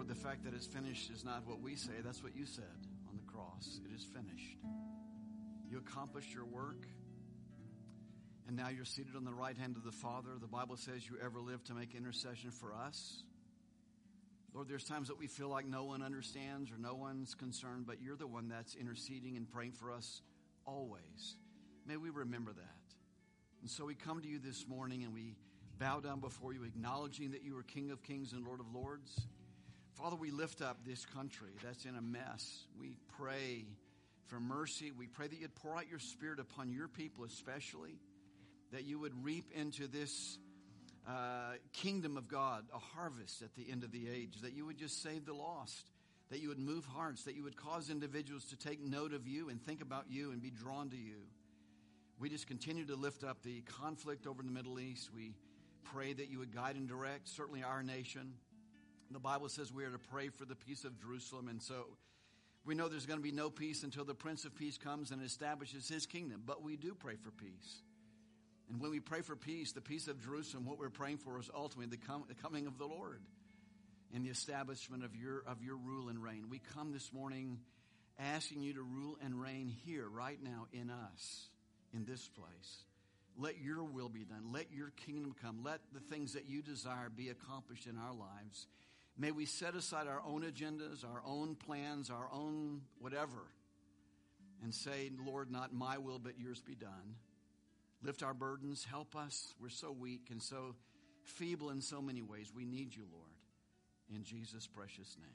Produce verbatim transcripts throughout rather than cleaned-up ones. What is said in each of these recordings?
the fact that it's finished is not what we say. That's what you said on the cross. It is finished. You accomplished your work. And now you're seated on the right hand of the Father. The Bible says you ever live to make intercession for us. Lord, there's times that we feel like no one understands or no one's concerned, but you're the one that's interceding and praying for us always. May we remember that. And so we come to you this morning and we bow down before you, acknowledging that you are King of Kings and Lord of Lords. Father, we lift up this country that's in a mess. We pray for mercy. We pray that you'd pour out your Spirit upon your people especially, that you would reap into this uh, kingdom of God a harvest at the end of the age, that you would just save the lost, that you would move hearts, that you would cause individuals to take note of you and think about you and be drawn to you. We just continue to lift up the conflict over in the Middle East. We pray that you would guide and direct, certainly our nation. The Bible says we are to pray for the peace of Jerusalem, and so we know there's going to be no peace until the Prince of Peace comes and establishes his kingdom, but we do pray for peace. And when we pray for peace, the peace of Jerusalem, what we're praying for is ultimately the, com- the coming of the Lord and the establishment of your of your rule and reign. We come this morning asking you to rule and reign here, right now, in us, in this place. Let your will be done. Let your kingdom come. Let the things that you desire be accomplished in our lives. May we set aside our own agendas, our own plans, our own whatever, and say, Lord, not my will, but yours be done. Lift our burdens. Help us. We're so weak and so feeble in so many ways. We need you, Lord. In Jesus' precious name.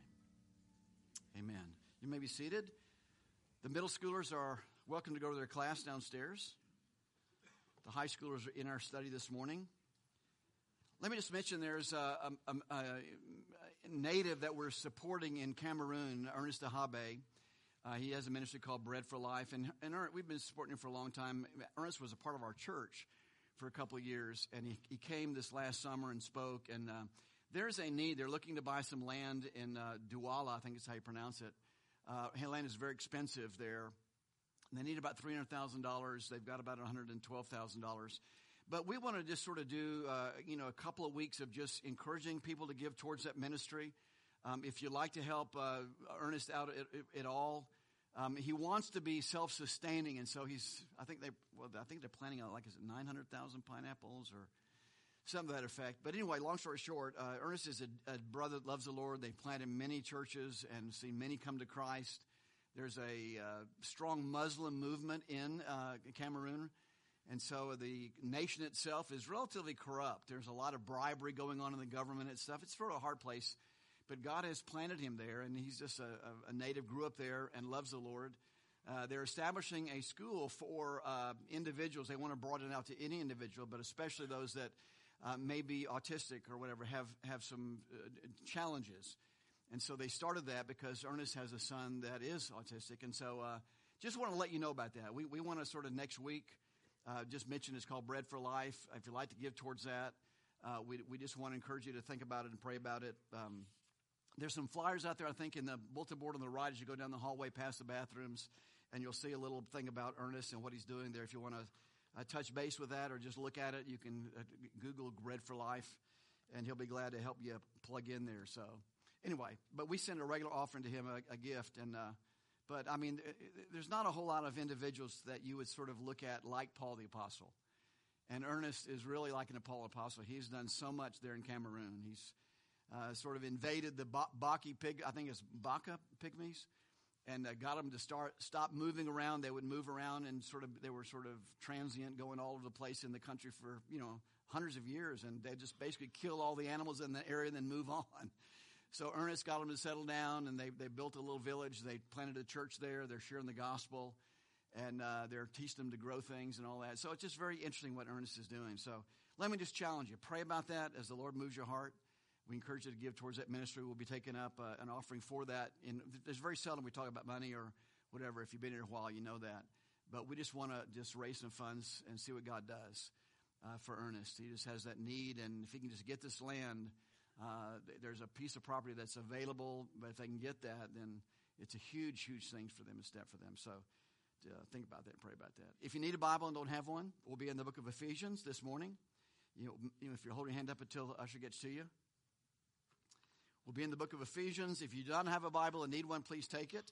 Amen. You may be seated. The middle schoolers are welcome to go to their class downstairs. The high schoolers are in our study this morning. Let me just mention there's a, a, a, a native that we're supporting in Cameroon, Ernest Ahabe. Uh, he has a ministry called Bread for Life, and, and Ernest, we've been supporting him for a long time. Ernest was a part of our church for a couple of years, and he, he came this last summer and spoke. And uh, there's a need. They're looking to buy some land in uh, Douala, I think is how you pronounce it. Uh, land is very expensive there. They need about three hundred thousand dollars. They've got about one hundred twelve thousand dollars. But we want to just sort of do, uh, you know, a couple of weeks of just encouraging people to give towards that ministry. Um, if you'd like to help uh, Ernest out at, at all, um, he wants to be self-sustaining, and so he's. I think they. Well, I think they're planning on like is it nine hundred thousand pineapples or something to that effect. But anyway, long story short, uh, Ernest is a, a brother that loves the Lord. They've planted many churches and seen many come to Christ. There's a uh, strong Muslim movement in uh, Cameroon. And so the nation itself is relatively corrupt. There's a lot of bribery going on in the government and stuff. It's sort of a hard place. But God has planted him there, and he's just a, a native, grew up there, and loves the Lord. Uh, they're establishing a school for uh, individuals. They want to broaden it out to any individual, but especially those that uh, may be autistic or whatever, have, have some uh, challenges. And so they started that because Ernest has a son that is autistic. And so uh, just want to let you know about that. We, we want to sort of next week uh, just mention it's called Bread for Life. If you'd like to give towards that, uh, we, we just want to encourage you to think about it and pray about it. Um, there's some flyers out there, I think, in the bulletin board on the right as you go down the hallway past the bathrooms. And you'll see a little thing about Ernest and what he's doing there. If you want to uh, touch base with that or just look at it, you can uh, Google Bread for Life, and he'll be glad to help you plug in there. So anyway, but we send a regular offering to him, a, a gift. And uh, but, I mean, there's not a whole lot of individuals that you would sort of look at like Paul the Apostle. And Ernest is really like an Paul the Apostle. He's done so much there in Cameroon. He's uh, sort of invaded the ba- Baki pig, I think it's Baka pygmies, and uh, got them to start stop moving around. They would move around, and sort of they were sort of transient, going all over the place in the country for, you know, hundreds of years. And they just basically kill all the animals in the area and then move on. So Ernest got them to settle down, and they they built a little village. They planted a church there. They're sharing the gospel, and uh, they're teaching them to grow things and all that. So it's just very interesting what Ernest is doing. So let me just challenge you. Pray about that as the Lord moves your heart. We encourage you to give towards that ministry. We'll be taking up uh, an offering for that. And there's very seldom we talk about money or whatever. If you've been here a while, you know that. But we just want to just raise some funds and see what God does uh, for Ernest. He just has that need, and if he can just get this land, uh, there's a piece of property that's available. But if they can get that, then it's a huge, huge thing for them, a step for them. So uh, think about that and pray about that. If you need a Bible and don't have one, we'll be in the book of Ephesians this morning. You know, you know if you're holding your hand up until the usher gets to you. We'll We'll be in the book of Ephesians. If you don't have a Bible and need one, please take it.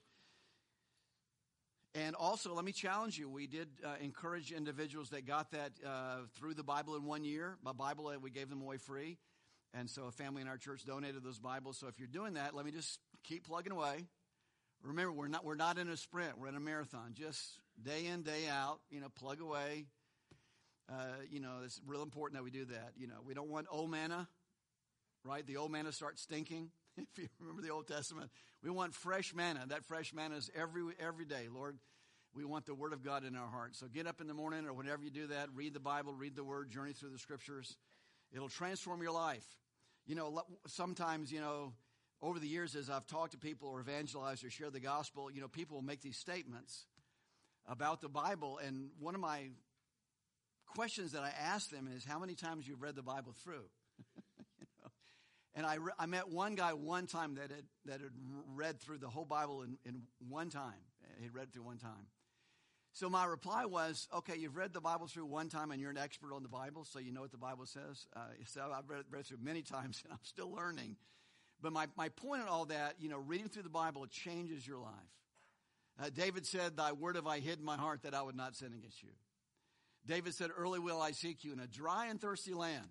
And also, let me challenge you. We did uh, encourage individuals that got that uh, through the Bible in one year. My Bible, we gave them away free. And so a family in our church donated those Bibles. So if you're doing that, let me just keep plugging away. Remember, we're not we're not in a sprint. We're in a marathon. Just day in, day out, you know, plug away. Uh, you know, it's real important that we do that. You know, we don't want old manna, right? The old manna starts stinking. If you remember the Old Testament, we want fresh manna. That fresh manna is every every day. Lord, we want the Word of God in our hearts. So get up in the morning or whenever you do that, read the Bible, read the Word, journey through the Scriptures. It'll transform your life. You know, sometimes, you know, over the years as I've talked to people or evangelized or shared the gospel, you know, people will make these statements about the Bible. And one of my questions that I ask them is, how many times you've read the Bible through? you know? And I, re- I met one guy one time that had, that had read through the whole Bible in, in one time. He'd read it through one time. So my reply was, okay, you've read the Bible through one time and you're an expert on the Bible, so you know what the Bible says. Uh, so I've read it, read it through many times and I'm still learning. But my, my point in all that, you know, reading through the Bible, it changes your life. Uh, David said, thy word have I hid in my heart that I would not sin against you. David said, early will I seek you in a dry and thirsty land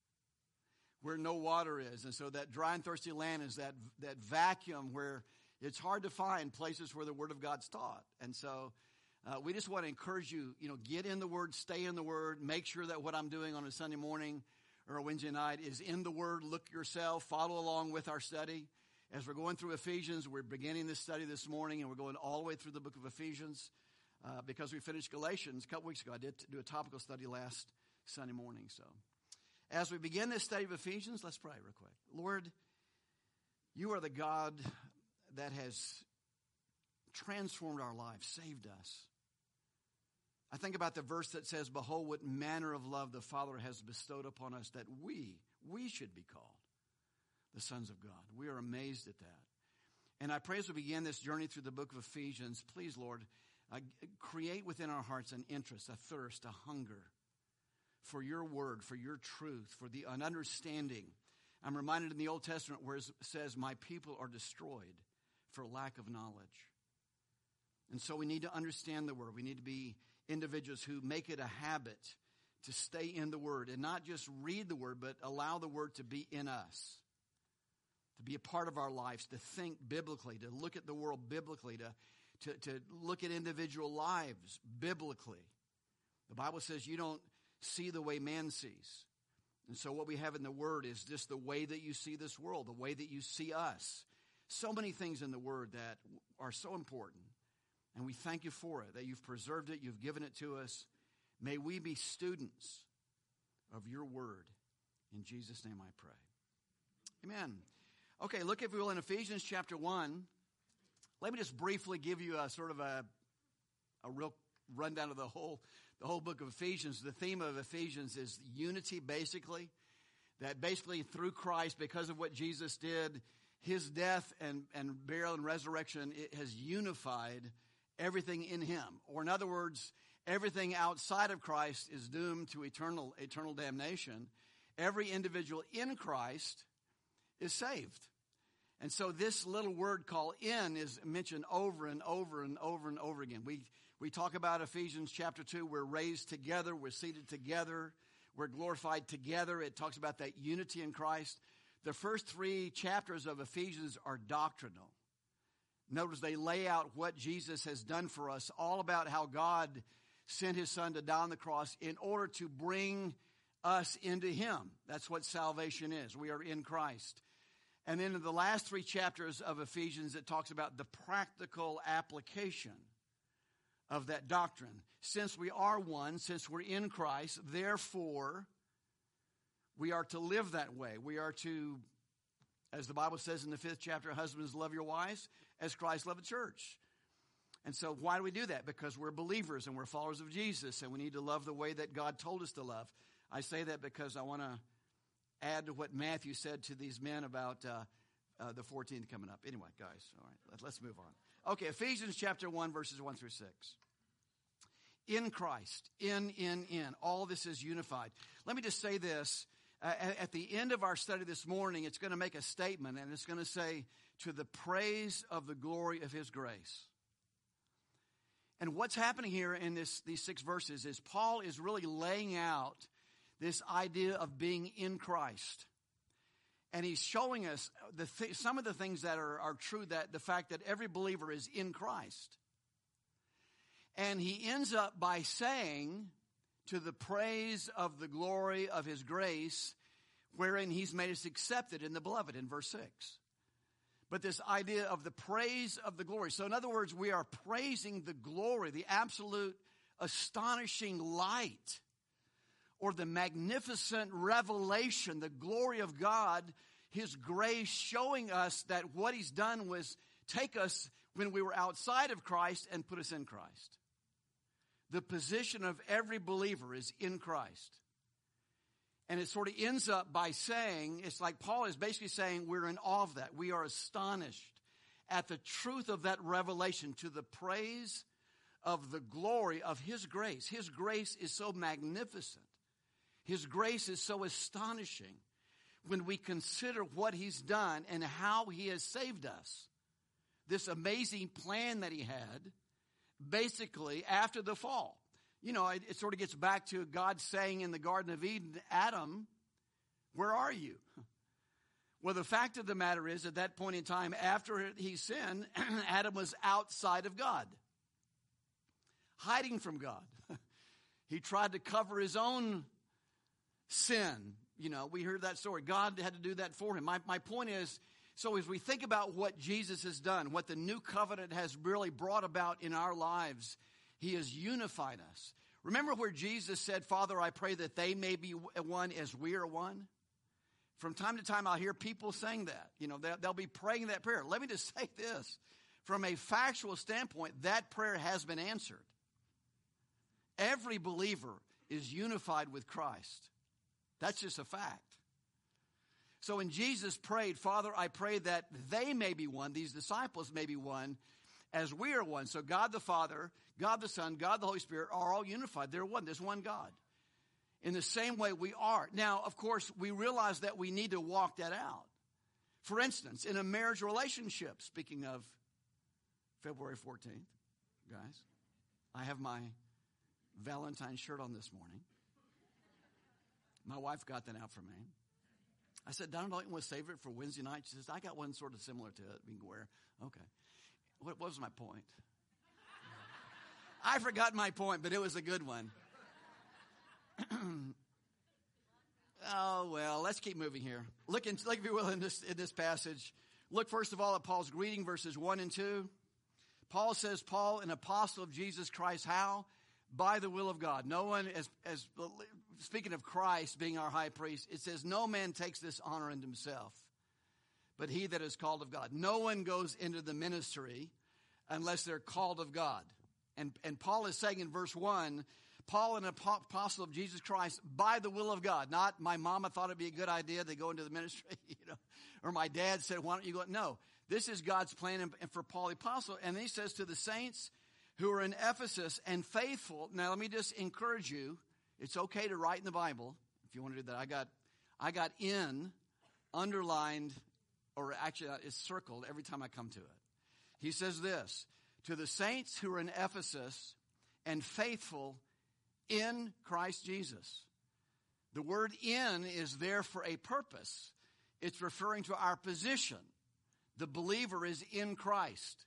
where no water is. And so that dry and thirsty land is that that vacuum where it's hard to find places where the Word of God's taught. And so uh, we just want to encourage you, you know, get in the Word, stay in the Word, make sure that what I'm doing on a Sunday morning or a Wednesday night is in the Word. Look yourself, follow along with our study. As we're going through Ephesians, we're beginning this study this morning, and we're going all the way through the book of Ephesians uh, because we finished Galatians a couple weeks ago. I did do a topical study last Sunday morning, so... As we begin this study of Ephesians, let's pray real quick. Lord, you are the God that has transformed our lives, saved us. I think about the verse that says, behold, what manner of love the Father has bestowed upon us that we, we should be called the sons of God. We are amazed at that. And I pray as we begin this journey through the book of Ephesians, please, Lord, uh, create within our hearts an interest, a thirst, a hunger for your word, for your truth, for the an understanding. I'm reminded in the Old Testament where it says, my people are destroyed for lack of knowledge. And so we need to understand the word. We need to be individuals who make it a habit to stay in the word and not just read the word, but allow the word to be in us, to be a part of our lives, to think biblically, to look at the world biblically, to, to, to look at individual lives biblically. The Bible says you don't see the way man sees. And so what we have in the Word is just the way that you see this world, the way that you see us. So many things in the Word that are so important. And we thank you for it, that you've preserved it, you've given it to us. May we be students of your Word. In Jesus' name I pray. Amen. Okay, look, if you will, in Ephesians chapter one. Let me just briefly give you a sort of a, a real rundown of the whole The whole book of Ephesians. The theme of Ephesians is unity, basically. That basically through Christ, because of what Jesus did, his death and, and burial and resurrection, it has unified everything in him. Or in other words, everything outside of Christ is doomed to eternal, eternal damnation. Every individual in Christ is saved. And so this little word called in is mentioned over and over and over and over again. We We talk about Ephesians chapter two. We're raised together. We're seated together. We're glorified together. It talks about that unity in Christ. The first three chapters of Ephesians are doctrinal. Notice they lay out what Jesus has done for us, all about how God sent his son to die on the cross in order to bring us into him. That's what salvation is. We are in Christ. And then in the last three chapters of Ephesians, it talks about the practical application of that doctrine. Since we are one, since we're in Christ, therefore, we are to live that way. We are to, as the Bible says in the fifth chapter, husbands, love your wives as Christ loved the church. And so why do we do that? Because we're believers and we're followers of Jesus, and we need to love the way that God told us to love. I say that because I want to add to what Matthew said to these men about uh, uh, the fourteenth coming up. Anyway, guys, all right, let's move on. Okay, Ephesians chapter one, verses one through six. In Christ, in, in, in. All this is unified. Let me just say this. Uh, at, at the end of our study this morning, it's going to make a statement, and it's going to say, to the praise of the glory of his grace. And what's happening here in this, these six verses is Paul is really laying out this idea of being in Christ. And he's showing us the th- some of the things that are, are true, that the fact that every believer is in Christ. And he ends up by saying, to the praise of the glory of his grace, wherein he's made us accepted in the beloved, in verse six. But this idea of the praise of the glory. So in other words, we are praising the glory, the absolute astonishing light, or the magnificent revelation, the glory of God, his grace showing us that what he's done was take us when we were outside of Christ and put us in Christ. The position of every believer is in Christ. And it sort of ends up by saying, it's like Paul is basically saying we're in awe of that. We are astonished at the truth of that revelation, to the praise of the glory of his grace. His grace is so magnificent. His grace is so astonishing when we consider what he's done and how he has saved us. This amazing plan that he had, basically after the fall. You know, it, it sort of gets back to God saying in the Garden of Eden, Adam, where are you? Well, the fact of the matter is, at that point in time, after he sinned, Adam was outside of God, hiding from God. He tried to cover his own sin. You know, we heard that story. God had to do that for him. My, my point is, so as we think about what Jesus has done, what the new covenant has really brought about in our lives, he has unified us. Remember where Jesus said, Father, I pray that they may be one as we are one? From time to time, I'll hear people saying that. You know, they'll, they'll be praying that prayer. Let me just say this. From a factual standpoint, that prayer has been answered. Every believer is unified with Christ. That's just a fact. So when Jesus prayed, Father, I pray that they may be one, these disciples may be one, as we are one. So God the Father, God the Son, God the Holy Spirit are all unified. They're one. There's one God. In the same way we are. Now, of course, we realize that we need to walk that out. For instance, in a marriage relationship, speaking of February fourteenth, guys, I have my Valentine shirt on this morning. My wife got that out for me. I said, Donna, don't you want to save it for Wednesday night? She says, I got one sort of similar to it we can wear. Okay. What, what was my point? I forgot my point, but it was a good one. Oh, well, let's keep moving here. Look, in, look if you will, in this, in this passage. Look, first of all, at Paul's greeting, verses one and two. Paul says, Paul, an apostle of Jesus Christ, how? By the will of God. No one, as, as speaking of Christ being our high priest, it says, no man takes this honor unto himself, but he that is called of God. No one goes into the ministry unless they're called of God. And, and Paul is saying in verse one, Paul, an apostle of Jesus Christ, by the will of God. Not my mama thought it'd be a good idea to go into the ministry, you know, or my dad said, why don't you go? No, this is God's plan and for Paul the apostle. And he says to the saints who are in Ephesus and faithful. Now, let me just encourage you. It's okay to write in the Bible if you want to do that. I got, I got in, underlined, or actually it's circled every time I come to it. He says this, to the saints who are in Ephesus and faithful in Christ Jesus. The word in is there for a purpose. It's referring to our position. The believer is in Christ.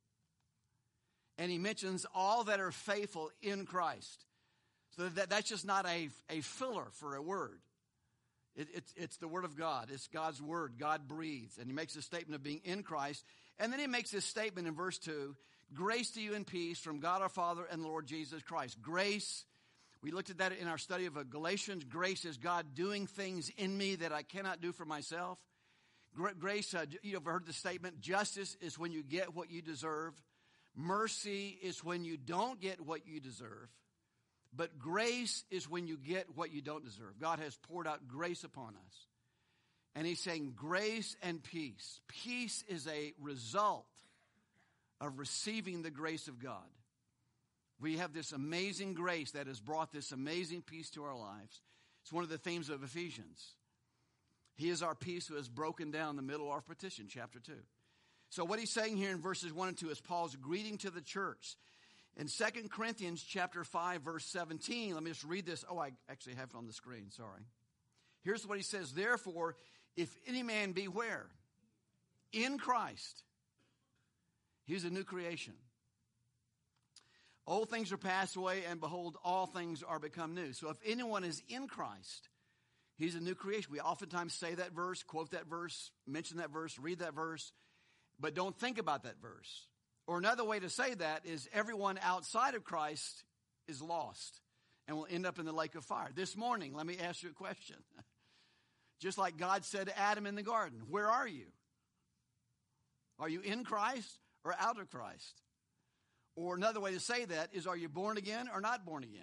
And he mentions all that are faithful in Christ. So that, that's just not a, a filler for a word. It, it's, it's the word of God. It's God's word. God breathes. And he makes a statement of being in Christ. And then he makes this statement in verse two. Grace to you and peace from God our Father and the Lord Jesus Christ. Grace, we looked at that in our study of Galatians. Grace is God doing things in me that I cannot do for myself. Grace, uh, you've heard the statement, justice is when you get what you deserve. Mercy is when you don't get what you deserve. But grace is when you get what you don't deserve. God has poured out grace upon us. And he's saying grace and peace. Peace is a result of receiving the grace of God. We have this amazing grace that has brought this amazing peace to our lives. It's one of the themes of Ephesians. He is our peace who has broken down the middle of our partition, chapter two. So what he's saying here in verses one and two is Paul's greeting to the church. In Second Corinthians chapter five, verse seventeen, let me just read this. Oh, I actually have it on the screen, sorry. Here's what he says. Therefore, if any man be where? In Christ. He's a new creation. Old things are passed away, and behold, all things are become new. So if anyone is in Christ, he's a new creation. We oftentimes say that verse, quote that verse, mention that verse, read that verse, but don't think about that verse. Or another way to say that is everyone outside of Christ is lost and will end up in the lake of fire. This morning, let me ask you a question. Just like God said to Adam in the garden, where are you? Are you in Christ or out of Christ? Or another way to say that is, are you born again or not born again?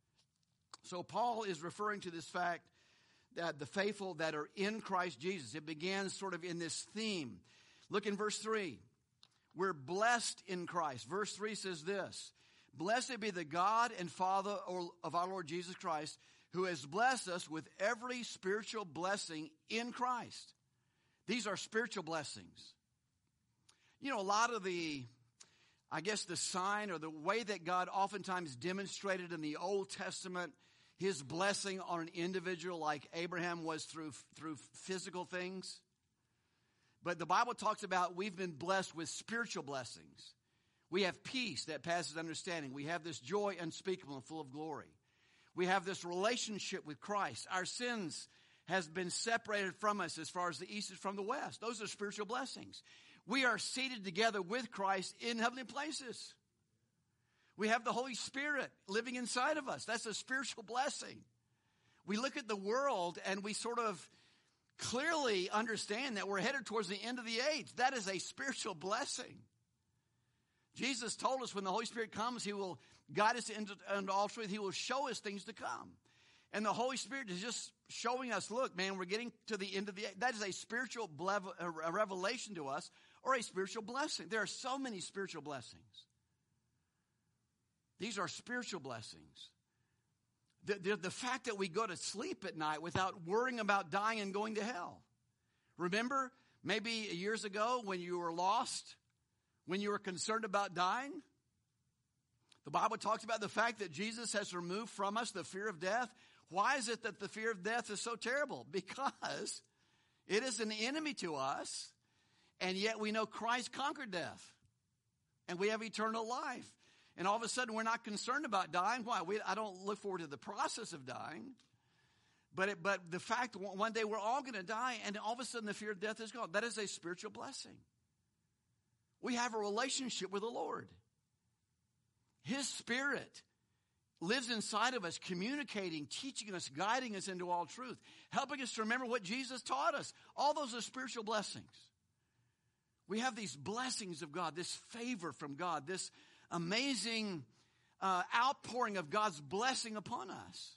So Paul is referring to this fact that the faithful that are in Christ Jesus. It begins sort of in this theme. Look in verse three. We're blessed in Christ. Verse three says this. Blessed be the God and Father of our Lord Jesus Christ, who has blessed us with every spiritual blessing in Christ. These are spiritual blessings. You know, a lot of the, I guess the sign or the way that God oftentimes demonstrated in the Old Testament his blessing on an individual like Abraham was through, through physical things. But the Bible talks about we've been blessed with spiritual blessings. We have peace that passes understanding. We have this joy unspeakable and full of glory. We have this relationship with Christ. Our sins has been separated from us as far as the east is from the west. Those are spiritual blessings. We are seated together with Christ in heavenly places. We have the Holy Spirit living inside of us. That's a spiritual blessing. We look at the world and we sort of clearly understand that we're headed towards the end of the age. That is a spiritual blessing. Jesus told us when the Holy Spirit comes, he will guide us into, into all truth. He will show us things to come. And the Holy Spirit is just showing us, look, man, we're getting to the end of the age. That is a spiritual blev- a revelation to us or a spiritual blessing. There are so many spiritual blessings. These are spiritual blessings. The, the, the fact that we go to sleep at night without worrying about dying and going to hell. Remember, maybe years ago when you were lost, when you were concerned about dying, the Bible talks about the fact that Jesus has removed from us the fear of death. Why is it that the fear of death is so terrible? Because it is an enemy to us, and yet we know Christ conquered death, and we have eternal life. And all of a sudden, we're not concerned about dying. Why? We, I don't look forward to the process of dying. But it, but the fact that one day we're all going to die, and all of a sudden the fear of death is gone. That is a spiritual blessing. We have a relationship with the Lord. His Spirit lives inside of us, communicating, teaching us, guiding us into all truth, helping us to remember what Jesus taught us. All those are spiritual blessings. We have these blessings of God, this favor from God, this amazing uh, outpouring of God's blessing upon us.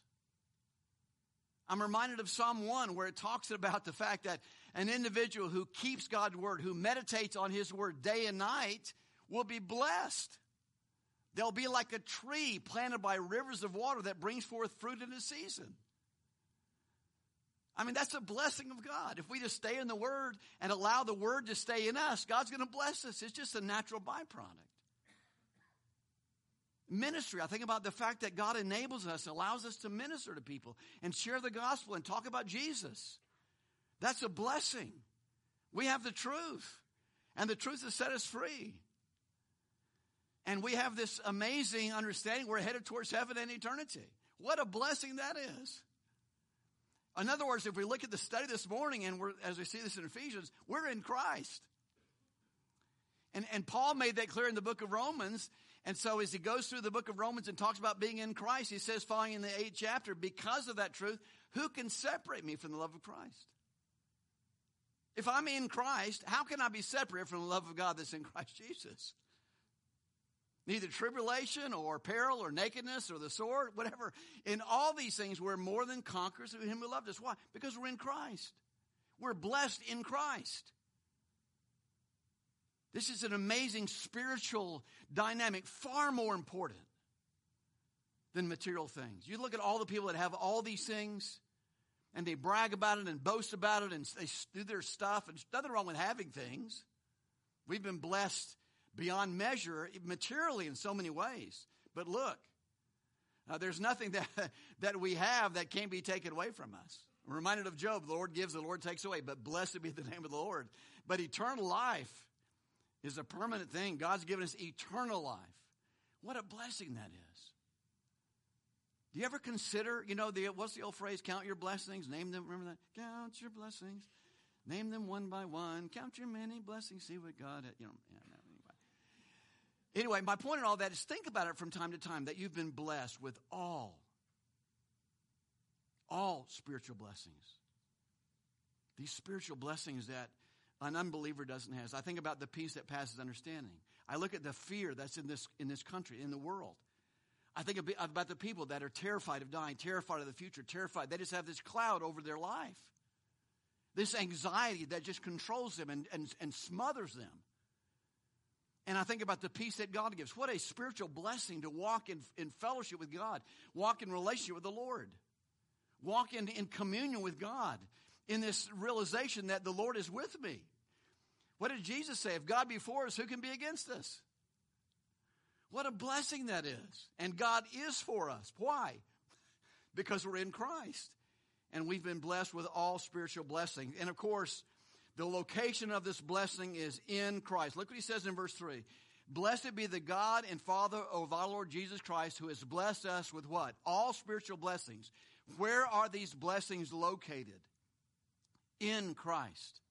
I'm reminded of Psalm one where it talks about the fact that an individual who keeps God's word, who meditates on his word day and night, will be blessed. They'll be like a tree planted by rivers of water that brings forth fruit in its season. I mean, that's a blessing of God. If we just stay in the word and allow the word to stay in us, God's going to bless us. It's just a natural byproduct. Ministry, I think about the fact that God enables us, allows us to minister to people and share the gospel and talk about Jesus. That's a blessing. We have the truth, and the truth has set us free. And we have this amazing understanding we're headed towards heaven and eternity. What a blessing that is. In other words, if we look at the study this morning, and we're, as we see this in Ephesians, we're in Christ. And, and Paul made that clear in the book of Romans. And so as he goes through the book of Romans and talks about being in Christ, he says, following in the eighth chapter, because of that truth, who can separate me from the love of Christ? If I'm in Christ, how can I be separated from the love of God that's in Christ Jesus? Neither tribulation or peril or nakedness or the sword, whatever. In all these things, we're more than conquerors through him who loved us. Why? Because we're in Christ. We're blessed in Christ. This is an amazing spiritual dynamic, far more important than material things. You look at all the people that have all these things, And they brag about it and boast about it and they do their stuff. And there's nothing wrong with having things. We've been blessed beyond measure materially in so many ways. But look, uh, there's nothing that, that we have that can't be taken away from us. I'm reminded of Job. The Lord gives, the Lord takes away. But blessed be the name of the Lord. But eternal life is a permanent thing. God's given us eternal life. What a blessing that is. Do you ever consider, you know, the what's the old phrase? Count your blessings. Name them. Remember that? Count your blessings. Name them one by one. Count your many blessings. See what God had, you know. Yeah, no, anyway. anyway, my point in all that is think about it from time to time that you've been blessed with all, all spiritual blessings. These spiritual blessings that an unbeliever doesn't have. I think about the peace that passes understanding. I look at the fear that's in this in this country, in the world. I think about the people that are terrified of dying, terrified of the future, terrified. They just have this cloud over their life. This anxiety that just controls them and, and, and smothers them. And I think about the peace that God gives. What a spiritual blessing to walk in, in fellowship with God. Walk in relationship with the Lord. Walk in, in communion with God. In this realization that the Lord is with me. What did Jesus say? If God be for us, who can be against us? What a blessing that is. And God is for us. Why? Because we're in Christ. And we've been blessed with all spiritual blessings. And of course, the location of this blessing is in Christ. Look what he says in verse three. Blessed be the God and Father of our Lord Jesus Christ, who has blessed us with what? All spiritual blessings. Where are these blessings located? In Christ.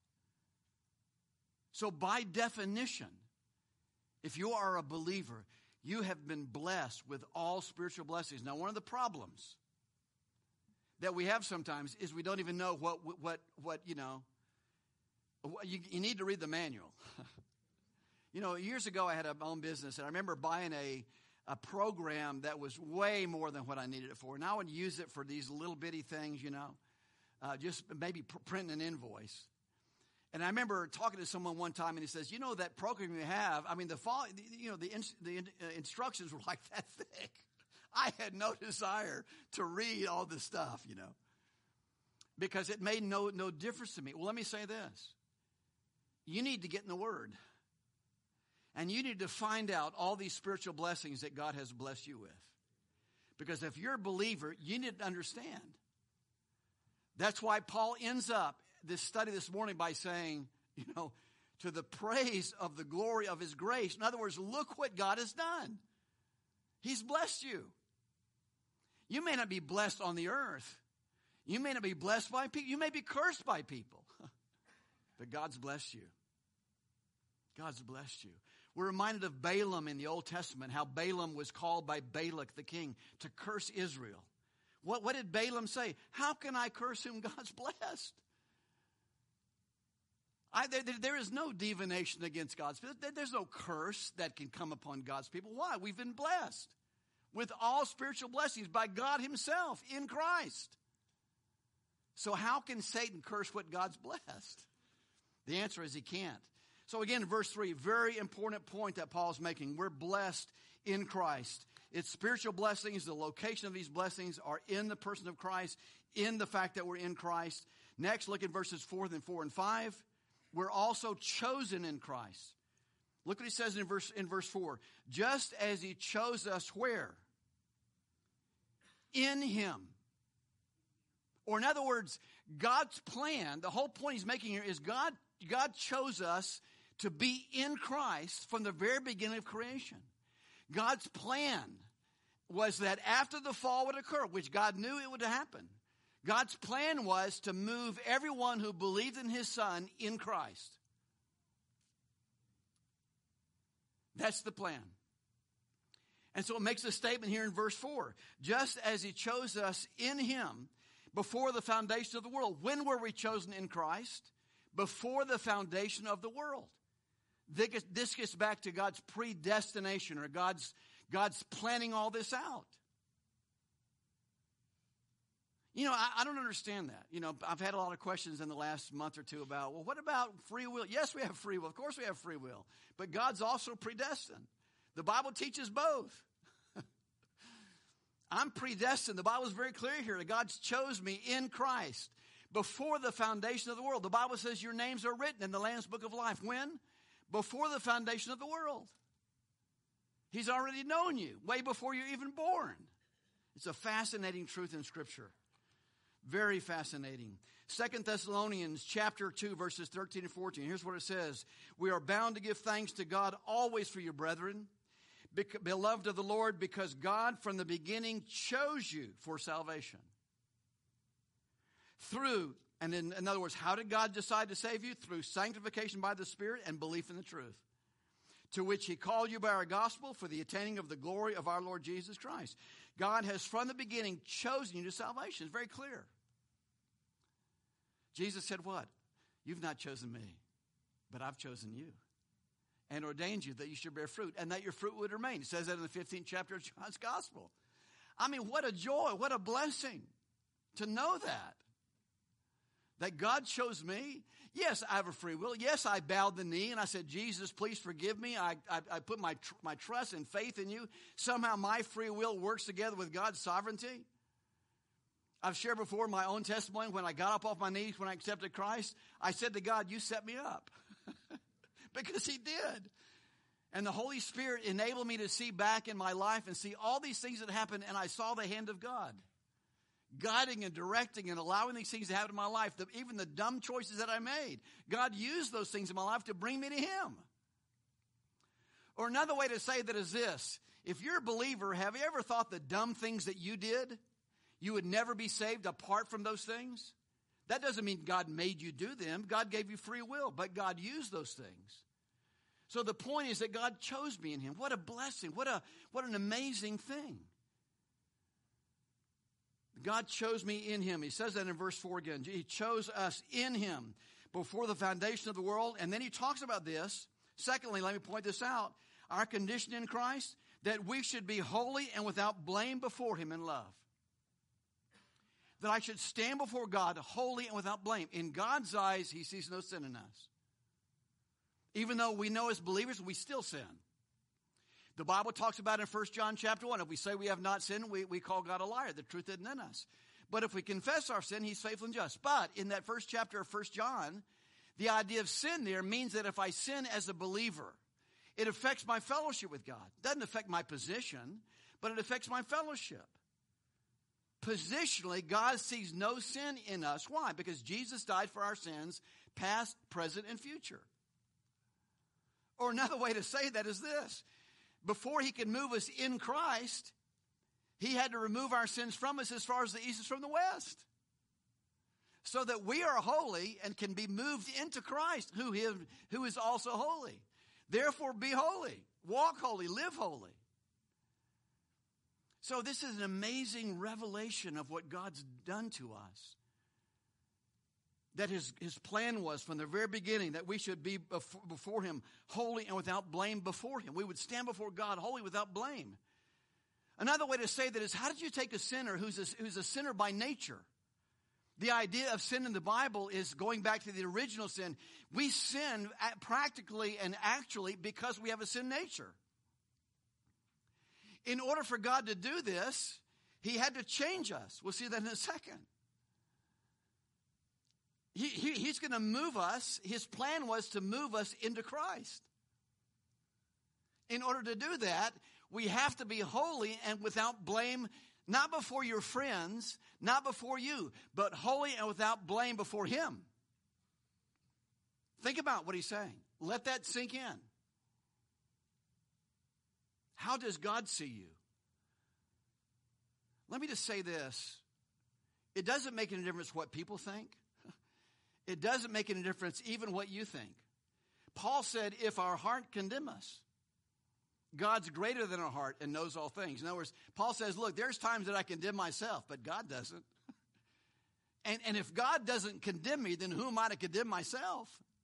So by definition, if you are a believer, you have been blessed with all spiritual blessings. Now, one of the problems that we have sometimes is we don't even know what, what, what you know, you, you need to read the manual. You know, years ago I had my own business, and I remember buying a, a program that was way more than what I needed it for. And I would use it for these little bitty things, you know, uh, just maybe pr- print an invoice. And I remember talking to someone one time, and he says, you know, that program you have, I mean, the you know, the, the instructions were like that thick. I had no desire to read all this stuff, you know, because it made no, no difference to me. Well, let me say this. You need to get in the Word. And you need to find out all these spiritual blessings that God has blessed you with. Because if you're a believer, you need to understand. That's why Paul ends up this study this morning by saying, you know, to the praise of the glory of his grace. In other words, look what God has done. He's blessed you. You may not be blessed on the earth. You may not be blessed by people. You may be cursed by people. But God's blessed you. God's blessed you. We're reminded of Balaam in the Old Testament, how Balaam was called by Balak the king to curse Israel. What, what did Balaam say? How can I curse whom God's blessed? I, there, there is no divination against God's people. There's no curse that can come upon God's people. Why? We've been blessed with all spiritual blessings by God himself in Christ. So how can Satan curse what God's blessed? The answer is he can't. So again, verse three, very important point that Paul's making. We're blessed in Christ. It's spiritual blessings. The location of these blessings are in the person of Christ, in the fact that we're in Christ. Next, look at verses four and four and five. We're also chosen in Christ. Look what he says in verse, in verse four. Just as he chose us where? In him. Or in other words, God's plan, the whole point he's making here is God, God chose us to be in Christ from the very beginning of creation. God's plan was that after the fall would occur, which God knew it would happen, God's plan was to move everyone who believed in his Son in Christ. That's the plan. And so it makes a statement here in verse four. Just as he chose us in him before the foundation of the world. When were we chosen in Christ? Before the foundation of the world. This gets back to God's predestination, or God's, God's planning all this out. You know, I, I don't understand that. You know, I've had a lot of questions in the last month or two about, well, what about free will? Yes, we have free will. Of course we have free will. But God's also predestined. The Bible teaches both. I'm predestined. The Bible is very clear here that God chose me in Christ before the foundation of the world. The Bible says your names are written in the Lamb's Book of Life. When? Before the foundation of the world. He's already known you way before you're even born. It's a fascinating truth in Scripture. Very fascinating. Second Thessalonians chapter two, verses thirteen and fourteen. Here's what it says. We are bound to give thanks to God always for you, brethren, beloved of the Lord, because God from the beginning chose you for salvation. Through, and in, in other words, how did God decide to save you? Through sanctification by the Spirit and belief in the truth, to which he called you by our gospel for the attaining of the glory of our Lord Jesus Christ. God has from the beginning chosen you to salvation. It's very clear. Jesus said what? You've not chosen me, but I've chosen you and ordained you that you should bear fruit and that your fruit would remain. It says that in the fifteenth chapter of John's gospel. I mean, what a joy, what a blessing to know that. That God chose me. Yes, I have a free will. Yes, I bowed the knee and I said, Jesus, please forgive me. I, I, I put my, tr- my trust and faith in you. Somehow my free will works together with God's sovereignty. I've shared before my own testimony when I got up off my knees when I accepted Christ. I said to God, you set me up. Because he did. And the Holy Spirit enabled me to see back in my life and see all these things that happened, and I saw the hand of God guiding and directing and allowing these things to happen in my life. The, even the dumb choices that I made, God used those things in my life to bring me to him. Or another way to say that is this. If you're a believer, have you ever thought the dumb things that you did, you would never be saved apart from those things? That doesn't mean God made you do them. God gave you free will, but God used those things. So the point is that God chose me in him. What a blessing. What a what an amazing thing. God chose me in him. He says that in verse four again. He chose us in him before the foundation of the world. And then he talks about this. Secondly, let me point this out. Our condition in Christ, that we should be holy and without blame before him in love. That I should stand before God holy and without blame. In God's eyes, he sees no sin in us. Even though we know as believers, we still sin. The Bible talks about in First John chapter one, if we say we have not sinned, we, we call God a liar. The truth isn't in us. But if we confess our sin, he's faithful and just. But in that first chapter of First John, the idea of sin there means that if I sin as a believer, it affects my fellowship with God. It doesn't affect my position, but it affects my fellowship. Positionally, God sees no sin in us. Why? Because Jesus died for our sins, past, present, and future. Or another way to say that is this. Before he could move us in Christ, he had to remove our sins from us as far as the east is from the west. So that we are holy and can be moved into Christ, who is, who is also holy. Therefore, be holy. Walk holy. Live holy. So this is an amazing revelation of what God's done to us. That his, his plan was from the very beginning that we should be before, before him holy and without blame before him. We would stand before God holy without blame. Another way to say that is, how did you take a sinner who's a, who's a sinner by nature? The idea of sin in the Bible is going back to the original sin. We sin practically and actually because we have a sin nature. In order for God to do this, he had to change us. We'll see that in a second. He, he, he's going to move us. His plan was to move us into Christ. In order to do that, we have to be holy and without blame, not before your friends, not before you, but holy and without blame before him. Think about what he's saying. Let that sink in. How does God see you? Let me just say this. It doesn't make any difference what people think. It doesn't make any difference even what you think. Paul said, if our heart condemn us, God's greater than our heart and knows all things. In other words, Paul says, look, there's times that I condemn myself, but God doesn't. And, and if God doesn't condemn me, then who am I to condemn myself?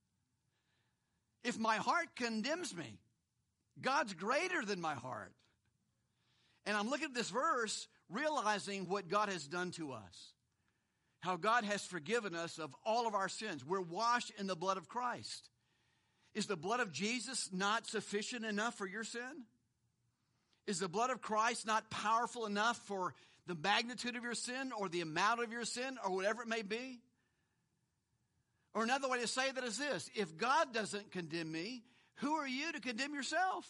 If my heart condemns me, God's greater than my heart. And I'm looking at this verse, realizing what God has done to us. How God has forgiven us of all of our sins. We're washed in the blood of Christ. Is the blood of Jesus not sufficient enough for your sin? Is the blood of Christ not powerful enough for the magnitude of your sin or the amount of your sin or whatever it may be? Or another way to say that is this: if God doesn't condemn me, who are you to condemn yourself?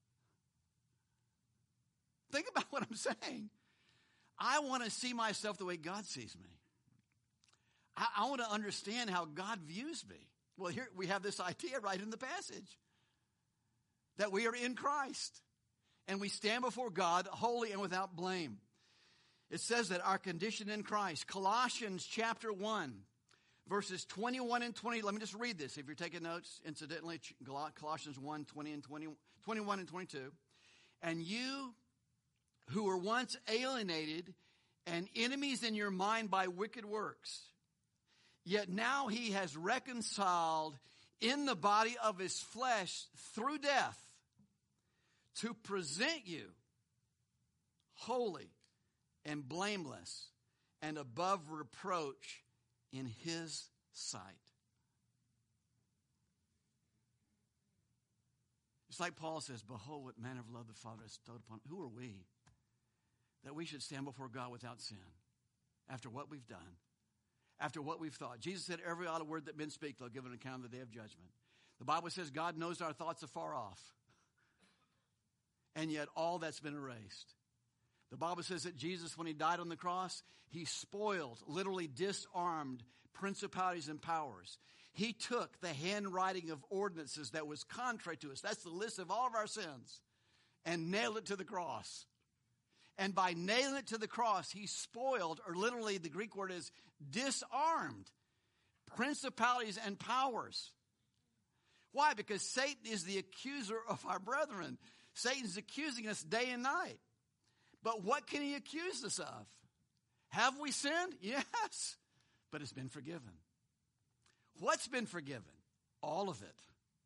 Think about what I'm saying. I want to see myself the way God sees me. I, I want to understand how God views me. Well, here we have this idea right in the passage, that we are in Christ and we stand before God holy and without blame. It says that our condition in Christ. Colossians chapter one, verses twenty-one and twenty. Let me just read this if you're taking notes. Incidentally, Colossians one, twenty and twenty, twenty-one and twenty-two. And you who were once alienated and enemies in your mind by wicked works, yet now he has reconciled in the body of his flesh through death to present you holy and blameless and above reproach in his sight. It's like Paul says, behold what manner of love the Father has bestowed upon. Who are we that we should stand before God without sin after what we've done, after what we've thought? Jesus said, every idle word that men speak, they'll give an account of the day of judgment. The Bible says God knows our thoughts afar off, and yet all that's been erased. The Bible says that Jesus, when he died on the cross, he spoiled, literally disarmed principalities and powers. He took the handwriting of ordinances that was contrary to us. That's the list of all of our sins, and nailed it to the cross. And by nailing it to the cross, he spoiled, or literally the Greek word is disarmed, principalities and powers. Why? Because Satan is the accuser of our brethren. Satan's accusing us day and night. But what can he accuse us of? Have we sinned? Yes, but it's been forgiven. What's been forgiven? All of it.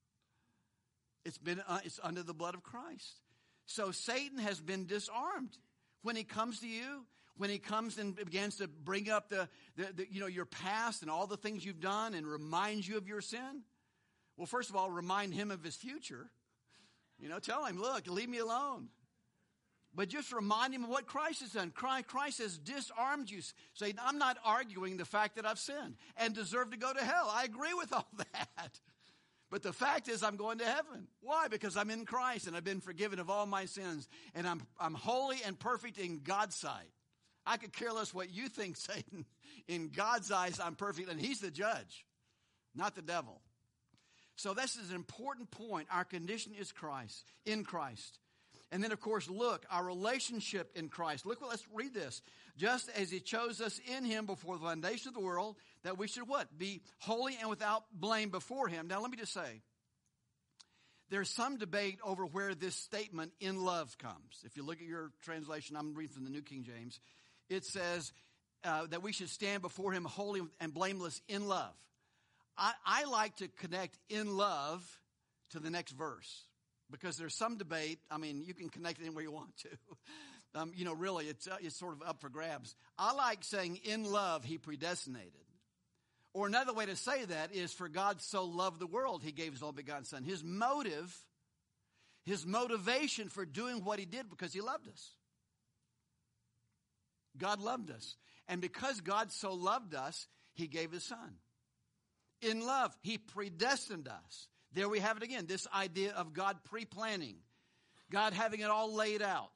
It's been uh, it's under the blood of Christ. So Satan has been disarmed. When he comes to you, when he comes and begins to bring up the, the, the you know your past and all the things you've done and reminds you of your sin, well, first of all, remind him of his future. You know, tell him, look, leave me alone. But just remind him of what Christ has done. Christ has disarmed you. Say, I'm not arguing the fact that I've sinned and deserve to go to hell. I agree with all that. But the fact is I'm going to heaven. Why? Because I'm in Christ and I've been forgiven of all my sins. And I'm, I'm holy and perfect in God's sight. I could care less what you think, Satan. In God's eyes, I'm perfect. And he's the judge, not the devil. So this is an important point. Our condition is Christ, in Christ. And then, of course, look, our relationship in Christ. Look, let's read this. Just as he chose us in him before the foundation of the world, that we should what? Be holy and without blame before him. Now, let me just say, there's some debate over where this statement, in love, comes. If you look at your translation, I'm reading from the New King James. It says uh, that we should stand before him holy and blameless in love. I, I like to connect in love to the next verse. Because there's some debate. I mean, you can connect it anywhere you want to. Um, you know, really, it's uh, it's sort of up for grabs. I like saying, in love, he predestinated. Or another way to say that is, for God so loved the world, he gave his only begotten Son. His motive, his motivation for doing what he did, because he loved us. God loved us. And because God so loved us, he gave his Son. In love, he predestined us. There we have it again, this idea of God pre-planning, God having it all laid out.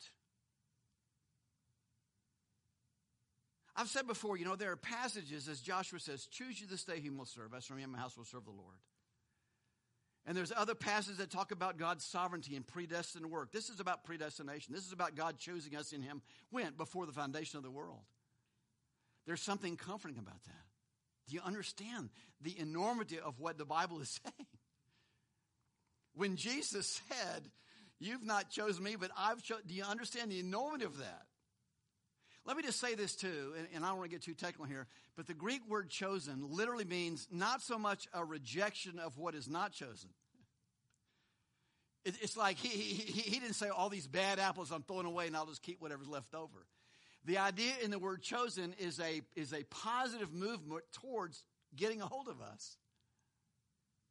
I've said before, you know, there are passages, as Joshua says, choose you this day whom will serve. As for me and my house will serve the Lord. And there's other passages that talk about God's sovereignty and predestined work. This is about predestination. This is about God choosing us in him when? Before the foundation of the world. There's something comforting about that. Do you understand the enormity of what the Bible is saying? When Jesus said, you've not chosen me, but I've chosen, do you understand the enormity of that? Let me just say this too, and, and I don't want to get too technical here, but the Greek word chosen literally means not so much a rejection of what is not chosen. It, it's like he, he, he didn't say all these bad apples I'm throwing away and I'll just keep whatever's left over. The idea in the word chosen is a, is a positive movement towards getting a hold of us.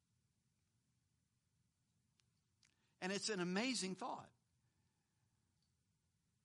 And it's an amazing thought.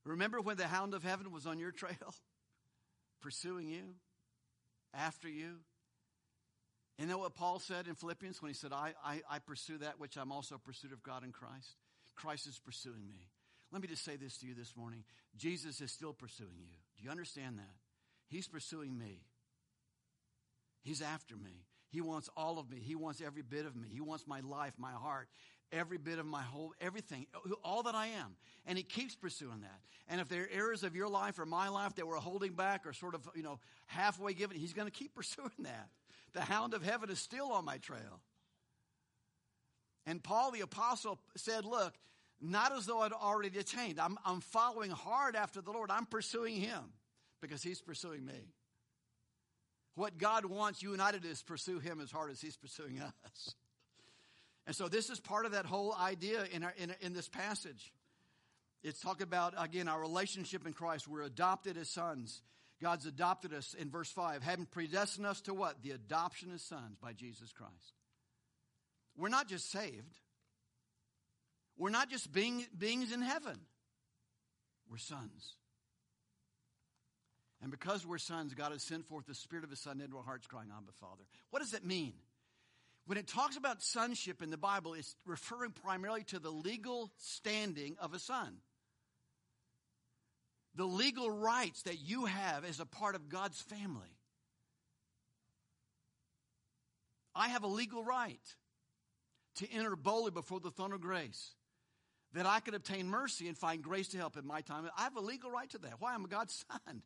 Remember when the hound of heaven was on your trail, pursuing you, after you? You know what Paul said in Philippians when he said, I, I, I pursue that which I'm also pursued of God in Christ? Christ is pursuing me. Let me just say this to you this morning. Jesus is still pursuing you. Do you understand that? He's pursuing me. He's after me. He wants all of me. He wants every bit of me. He wants my life, my heart, every bit of my whole, everything, all that I am. And he keeps pursuing that. And if there are areas of your life or my life that we're holding back or sort of, you know, halfway given, he's going to keep pursuing that. The hound of heaven is still on my trail. And Paul the apostle said, look, not as though I'd already attained. I'm, I'm following hard after the Lord. I'm pursuing him because he's pursuing me. What God wants you and I to do is pursue him as hard as he's pursuing us. And so this is part of that whole idea in, our, in, in this passage. It's talking about, again, our relationship in Christ. We're adopted as sons. God's adopted us in verse five, having predestined us to what? The adoption as sons by Jesus Christ. We're not just saved. We're not just being, beings in heaven. We're sons. And because we're sons, God has sent forth the Spirit of His Son into our hearts, crying, Abba, Father. What does that mean? When it talks about sonship in the Bible, it's referring primarily to the legal standing of a son. The legal rights that you have as a part of God's family. I have a legal right to enter boldly before the throne of grace, that I could obtain mercy and find grace to help in my time. I have a legal right to that. Why? I'm God's son.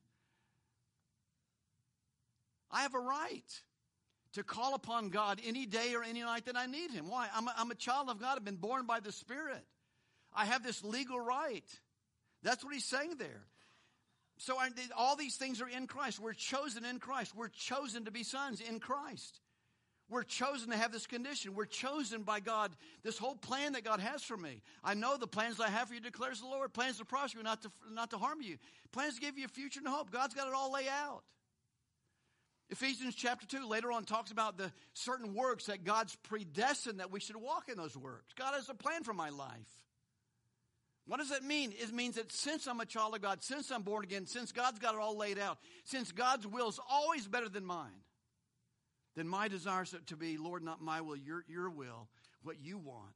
I have a right to call upon God any day or any night that I need him. Why? I'm a, I'm a child of God. I've been born by the Spirit. I have this legal right. That's what he's saying there. So I, all these things are in Christ. We're chosen in Christ. We're chosen to be sons in Christ. We're chosen to have this condition. We're chosen by God, this whole plan that God has for me. I know the plans that I have for you, declares the Lord. Plans to prosper you, not to, not to harm you. Plans to give you a future and hope. God's got it all laid out. Ephesians chapter two later on talks about the certain works that God's predestined that we should walk in those works. God has a plan for my life. What does that mean? It means that since I'm a child of God, since I'm born again, since God's got it all laid out, since God's will is always better than mine, then my desire is to be, Lord, not my will, your, your will, what you want.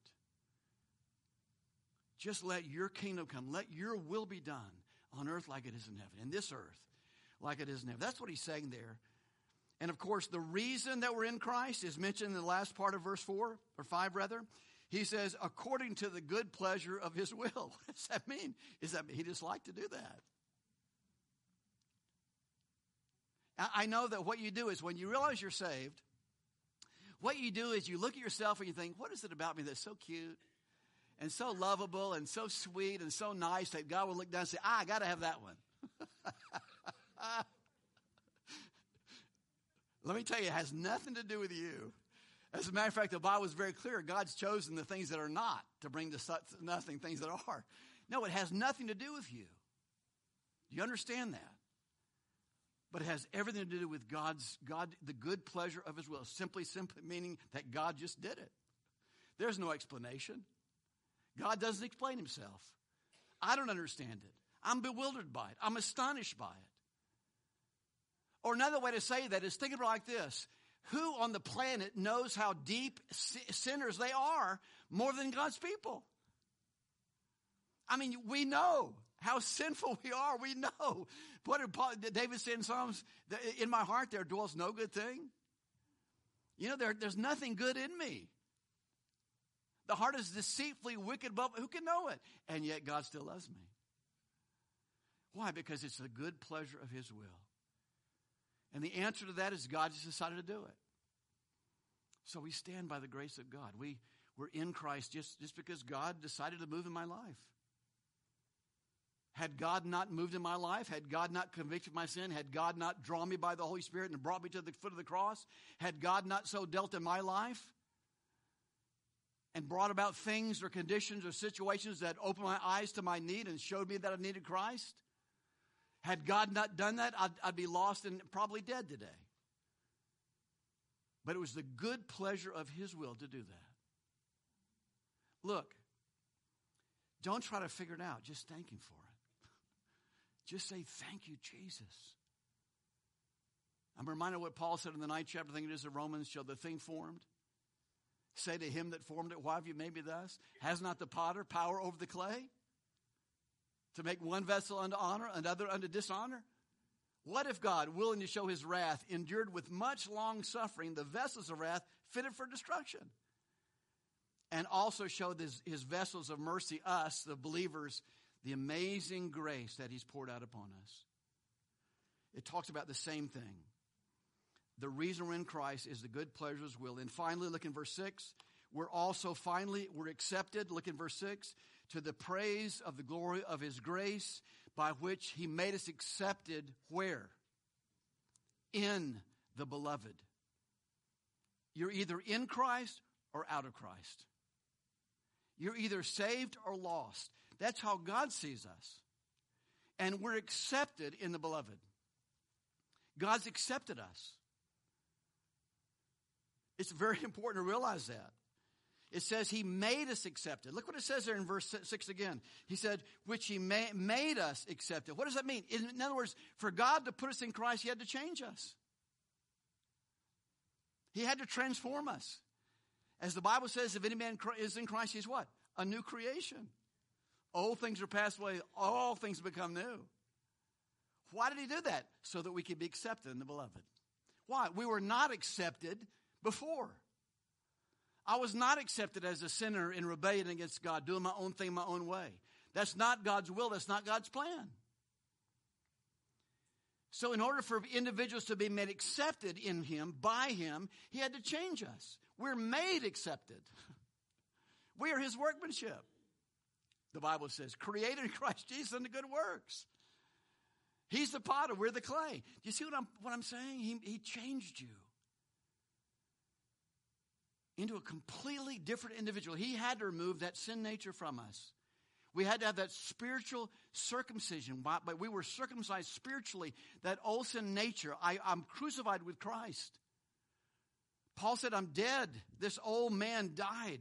Just let your kingdom come. Let your will be done on earth like it is in heaven. In this earth, like it is in heaven. That's what he's saying there. And of course, the reason that we're in Christ is mentioned in the last part of verse four, or five rather. He says, according to the good pleasure of his will. What does that mean? Is that he just liked to do that? I know that what you do is when you realize you're saved, what you do is you look at yourself and you think, what is it about me that's so cute and so lovable and so sweet and so nice that God will look down and say, ah, I got to have that one. Let me tell you, it has nothing to do with you. As a matter of fact, the Bible is very clear. God's chosen the things that are not to bring to nothing things that are. No, it has nothing to do with you. Do you understand that? But it has everything to do with God's, God, the good pleasure of his will. Simply, simply meaning that God just did it. There's no explanation. God doesn't explain himself. I don't understand it. I'm bewildered by it. I'm astonished by it. Or another way to say that is think of it like this. Who on the planet knows how deep sinners they are more than God's people? I mean, we know how sinful we are. We know. What did Paul, David said in Psalms? In my heart there dwells no good thing. You know, there, there's nothing good in me. The heart is deceitfully wicked, but who can know it? And yet God still loves me. Why? Because it's the good pleasure of his will. And the answer to that is God just decided to do it. So we stand by the grace of God. We, we're in Christ just, just because God decided to move in my life. Had God not moved in my life, had God not convicted my sin, had God not drawn me by the Holy Spirit and brought me to the foot of the cross, had God not so dealt in my life and brought about things or conditions or situations that opened my eyes to my need and showed me that I needed Christ, had God not done that, I'd, I'd be lost and probably dead today. But it was the good pleasure of his will to do that. Look, don't try to figure it out. Just thank him for it. Just say, thank you, Jesus. I'm reminded of what Paul said in the ninth chapter, I think it is of Romans, shall the thing formed say to him that formed it, why have you made me thus? Has not the potter power over the clay to make one vessel unto honor, another unto dishonor? What if God, willing to show his wrath, endured with much long suffering the vessels of wrath fitted for destruction, and also showed his, his vessels of mercy, us, the believers, the amazing grace that he's poured out upon us? It talks about the same thing. The reason we're in Christ is the good pleasure of his will. And finally, look in verse six. We're also finally, we're accepted, look in verse six, to the praise of the glory of his grace, by which he made us accepted where? In the beloved. You're either in Christ or out of Christ. You're either saved or lost. That's how God sees us. And we're accepted in the beloved. God's accepted us. It's very important to realize that. It says he made us accepted. Look what it says there in verse six again. He said, which he ma- made us accepted. What does that mean? In, in other words, for God to put us in Christ, he had to change us. He had to transform us. As the Bible says, if any man is in Christ, he's what? A new creation. Old things are passed away. All things become new. Why did he do that? So that we could be accepted in the beloved. Why? We were not accepted before. I was not accepted as a sinner in rebellion against God, doing my own thing my own way. That's not God's will. That's not God's plan. So in order for individuals to be made accepted in him, by him, he had to change us. We're made accepted. We are his workmanship. The Bible says, created in Christ Jesus unto good works. He's the potter, we're the clay. Do you see what I'm, what I'm saying? He, he changed you into a completely different individual. He had to remove that sin nature from us. We had to have that spiritual circumcision, but we were circumcised spiritually. That old sin nature, I, I'm crucified with Christ. Paul said, I'm dead. This old man died.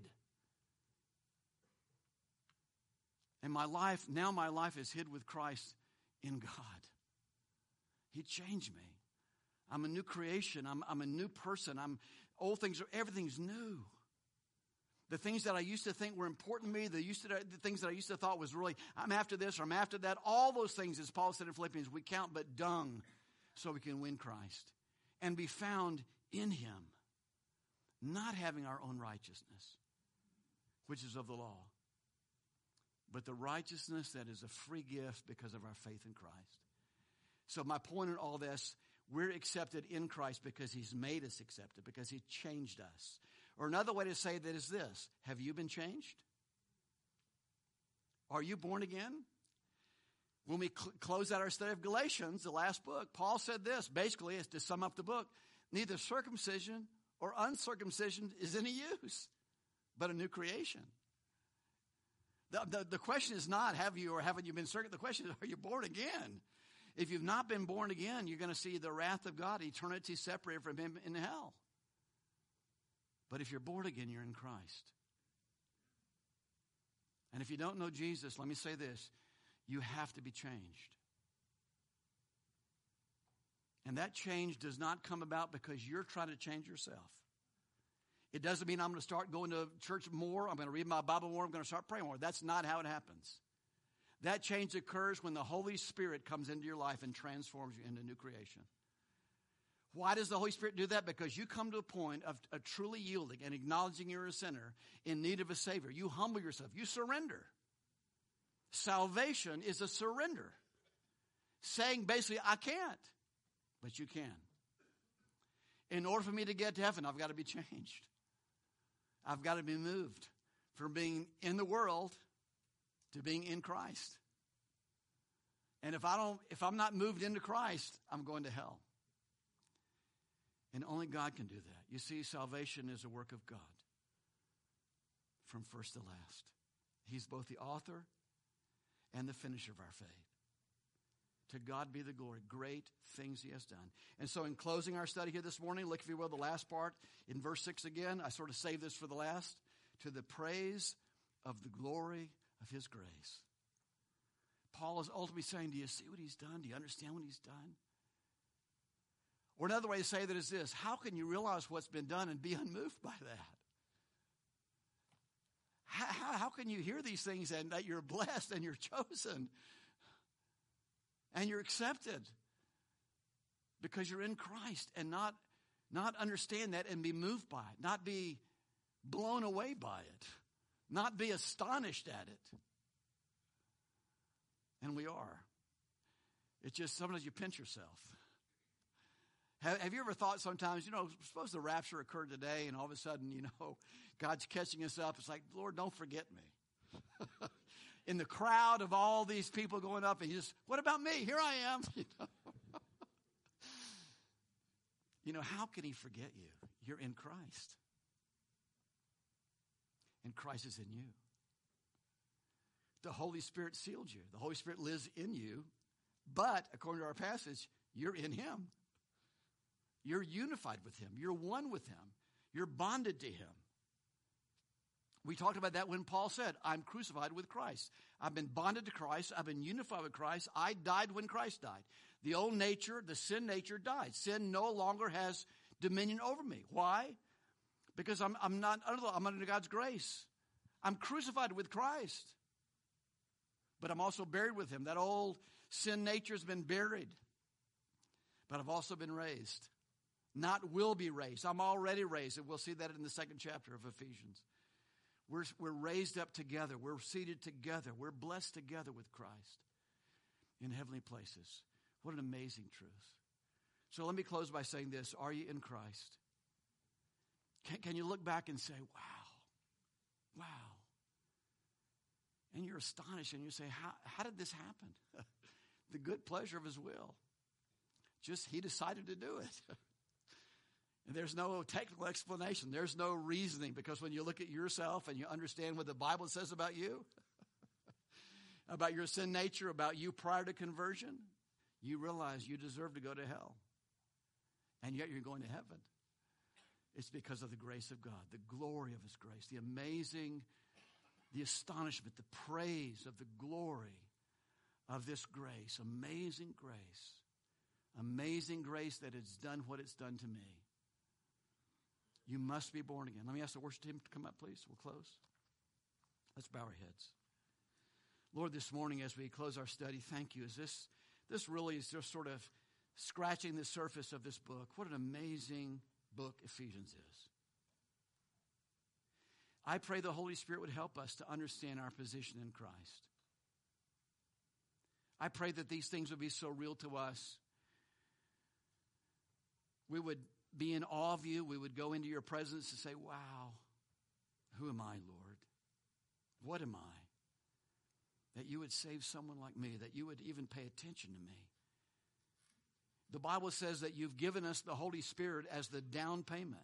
And my life, now my life is hid with Christ in God. He changed me. I'm a new creation. I'm, I'm a new person. I'm old things, everything's new. The things that I used to think were important to me, the, used to, the things that I used to thought was really, I'm after this or I'm after that, all those things, as Paul said in Philippians, we count but dung so we can win Christ and be found in him, not having our own righteousness, which is of the law, but the righteousness that is a free gift because of our faith in Christ. So my point in all this, we're accepted in Christ because he's made us accepted, because he changed us. Or another way to say that is this: have you been changed? Are you born again? When we cl- close out our study of Galatians, the last book, Paul said this, basically, is to sum up the book: neither circumcision or uncircumcision is any use, but a new creation. The, the, the question is not, have you or haven't you been circumcised? The question is, are you born again? If you've not been born again, you're going to see the wrath of God, eternity separated from him in hell. But if you're born again, you're in Christ. And if you don't know Jesus, let me say this: you have to be changed. And that change does not come about because you're trying to change yourself. It doesn't mean I'm going to start going to church more, I'm going to read my Bible more, I'm going to start praying more. That's not how it happens. That change occurs when the Holy Spirit comes into your life and transforms you into a new creation. Why does the Holy Spirit do that? Because you come to a point of, of truly yielding and acknowledging you're a sinner in need of a Savior. You humble yourself. You surrender. Salvation is a surrender. Saying basically, I can't, but you can. In order for me to get to heaven, I've got to be changed. I've got to be moved from being in the world to being in Christ. And if I don't, if I'm not moved into Christ, I'm going to hell. And only God can do that. You see, salvation is a work of God from first to last. He's both the author and the finisher of our faith. To God be the glory. Great things he has done. And so in closing our study here this morning, look, if you will, the last part in verse six again. I sort of saved this for the last. To the praise of the glory of his grace. Paul is ultimately saying, do you see what he's done? Do you understand what he's done? Or another way to say that is this: how can you realize what's been done and be unmoved by that? How, how, how can you hear these things and that you're blessed and you're chosen and you're accepted because you're in Christ, and not, not understand that and be moved by it, not be blown away by it, not be astonished at it? And we are. It's just sometimes you pinch yourself. Have, have you ever thought sometimes, you know, suppose the rapture occurred today and all of a sudden, you know, God's catching us up. It's like, Lord, don't forget me. In the crowd of all these people going up, and you just, what about me? Here I am. You know? You know, how can he forget you? You're in Christ. And Christ is in you. The Holy Spirit sealed you. The Holy Spirit lives in you. But, according to our passage, you're in him. You're unified with him. You're one with him. You're bonded to him. We talked about that when Paul said, I'm crucified with Christ. I've been bonded to Christ. I've been unified with Christ. I died when Christ died. The old nature, the sin nature died. Sin no longer has dominion over me. Why? Because I'm, I'm not under, I'm under God's grace. I'm crucified with Christ. But I'm also buried with him. That old sin nature has been buried. But I've also been raised. Not will be raised. I'm already raised. And we'll see that in the second chapter of Ephesians. We're, we're raised up together. We're seated together. We're blessed together with Christ in heavenly places. What an amazing truth. So let me close by saying this. Are you in Christ? Can, can you look back and say, wow, wow. And you're astonished and you say, how, how did this happen? The good pleasure of his will. Just he decided to do it. And there's no technical explanation. There's no reasoning, because when you look at yourself and you understand what the Bible says about you, about your sin nature, about you prior to conversion, you realize you deserve to go to hell. And yet you're going to heaven. It's because of the grace of God, the glory of his grace, the amazing, the astonishment, the praise of the glory of this grace. Amazing grace. Amazing grace that it's done what it's done to me. You must be born again. Let me ask the worship team to come up, please. We'll close. Let's bow our heads. Lord, this morning as we close our study, thank you. Is this, this really is just sort of scratching the surface of this book. What an amazing book Ephesians is. I pray the Holy Spirit would help us to understand our position in Christ. I pray that these things would be so real to us. We would be in awe of you. We would go into your presence and say, wow, who am I, Lord? What am I? That you would save someone like me, that you would even pay attention to me. The Bible says that you've given us the Holy Spirit as the down payment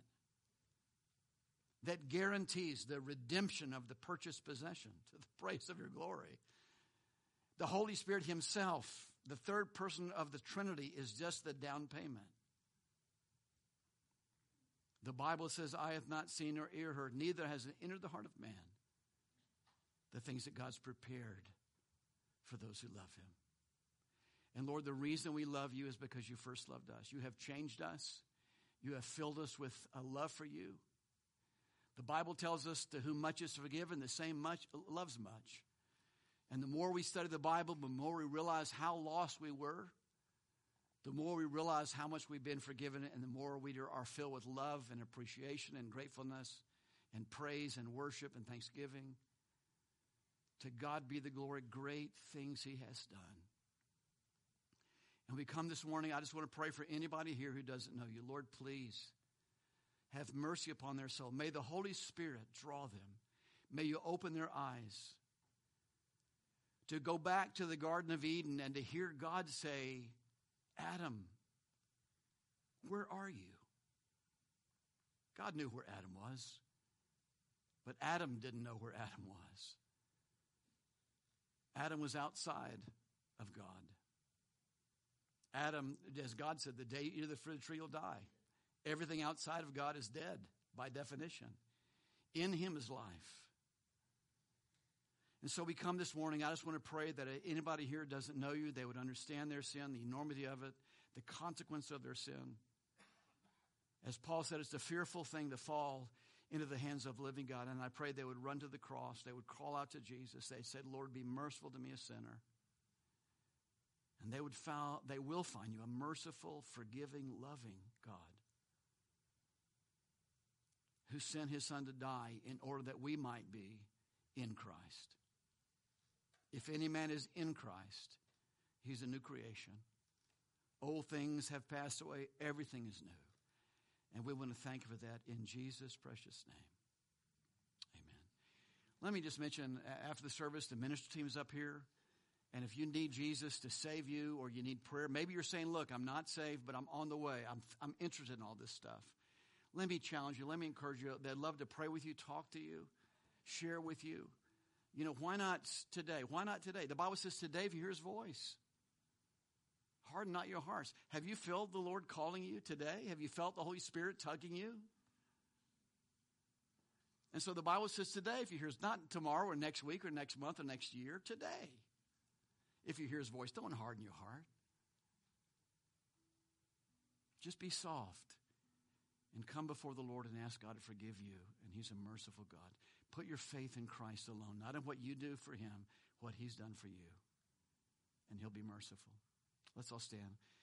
that guarantees the redemption of the purchased possession to the praise of your glory. The Holy Spirit himself, the third person of the Trinity, is just the down payment. The Bible says, eye hath not seen nor ear heard, neither has it entered the heart of man the things that God's prepared for those who love him. And Lord, the reason we love you is because you first loved us. You have changed us. You have filled us with a love for you. The Bible tells us to whom much is forgiven, the same much loves much. And the more we study the Bible, the more we realize how lost we were, the more we realize how much we've been forgiven, and the more we are filled with love and appreciation and gratefulness and praise and worship and thanksgiving. To God be the glory, great things he has done. And we come this morning, I just want to pray for anybody here who doesn't know you. Lord, please have mercy upon their soul. May the Holy Spirit draw them. May you open their eyes to go back to the Garden of Eden and to hear God say, Adam, where are you? God knew where Adam was, but Adam didn't know where Adam was. Adam was outside of God. Adam, as God said, the day you eat of the fruit of the tree, you'll die. Everything outside of God is dead by definition. In him is life. And so we come this morning. I just want to pray that anybody here doesn't know you, they would understand their sin, the enormity of it, the consequence of their sin. As Paul said, it's a fearful thing to fall into the hands of living God. And I pray they would run to the cross. They would call out to Jesus. They said, Lord, be merciful to me, a sinner. And they would found, they will find you a merciful, forgiving, loving God who sent his son to die in order that we might be in Christ. If any man is in Christ, he's a new creation. Old things have passed away. Everything is new. And we want to thank you for that in Jesus' precious name. Amen. Let me just mention, after the service, the ministry team is up here. And if you need Jesus to save you or you need prayer, maybe you're saying, look, I'm not saved, but I'm on the way. I'm, I'm interested in all this stuff. Let me challenge you. Let me encourage you. They'd love to pray with you, talk to you, share with you. You know, why not today? Why not today? The Bible says today, if you hear his voice, harden not your hearts. Have you felt the Lord calling you today? Have you felt the Holy Spirit tugging you? And so the Bible says today, if you hear, not tomorrow or next week or next month or next year, today. If you hear his voice, don't harden your heart. Just be soft and come before the Lord and ask God to forgive you. And he's a merciful God. Put your faith in Christ alone, not in what you do for him, what he's done for you. And he'll be merciful. Let's all stand.